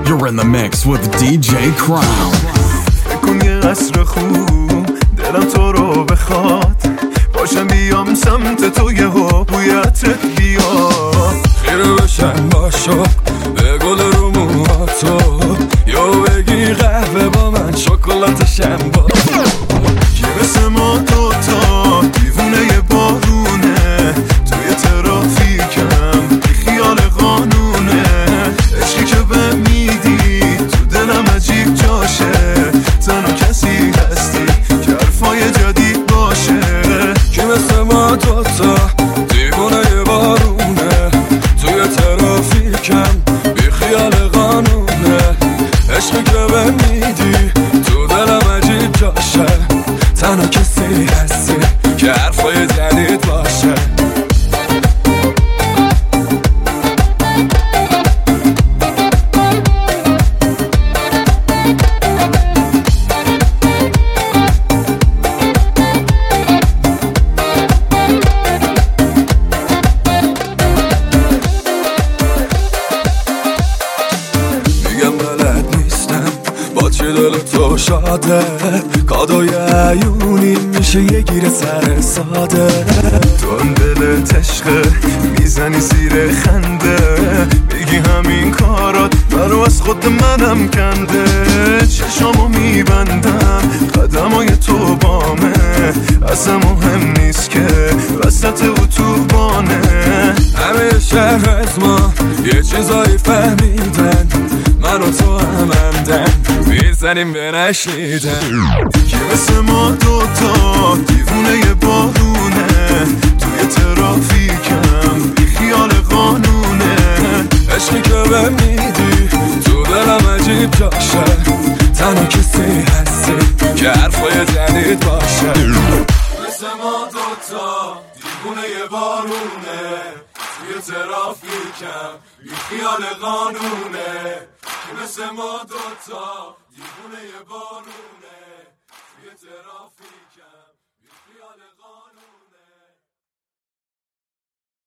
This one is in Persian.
You're in the mix with DJ Crown. کن یه قصر خوب دلم تو رو بخواد، باشم بیام سمت تو یه بویتت بیاد، خیره بشم با شوق به گل رو موهاتو، یا بگی قهوه با من شکلاتشم با کی مثل ما دوتا دیوونه یه بارونه، توی ترافیکم بی خیال قانونه، عشقی که به میدی تو دلم عجیب جاشه، تنها کسی هستی که حرفای جدید باشه، کی مثل ما دوتا دیوونه یه بارونه، توی ترافیکم بی خیال قانونه، عشقی که به میدی تو دلم عجیب جاشه، تنها کسی هستی که حرفای جدید باشه. میگم بلد نیستم با چه دل تو شاده، کادوی عیونی میشه یه گیر سر ساده، تو هم دلت عشقه میزنی زیر خنده، میگی همین کارات برو از خود منم کنده، چشامو میبندم قدمای تو بامه، اصلا مهم نیست که وسط اتوبانه، همه شهر از ما یه چیزایی فهمیدن، من و تو همندن میزنیم به نشیدن، که مثل ما دوتا دیوونه یه بارونه، توی ترافیکم بی خیال قانونه، عشقی که به میدی تو دلم عجیب جاشه، تنها کسی هستی که حرفای جدید باشه، مثل ما دوتا دیوونه یه بارونه، توی ترافیکم بی خیال قانونه، مثل ما دوتا دیوونه یه بارونه، توی ترافیکم بی خیال قانونه.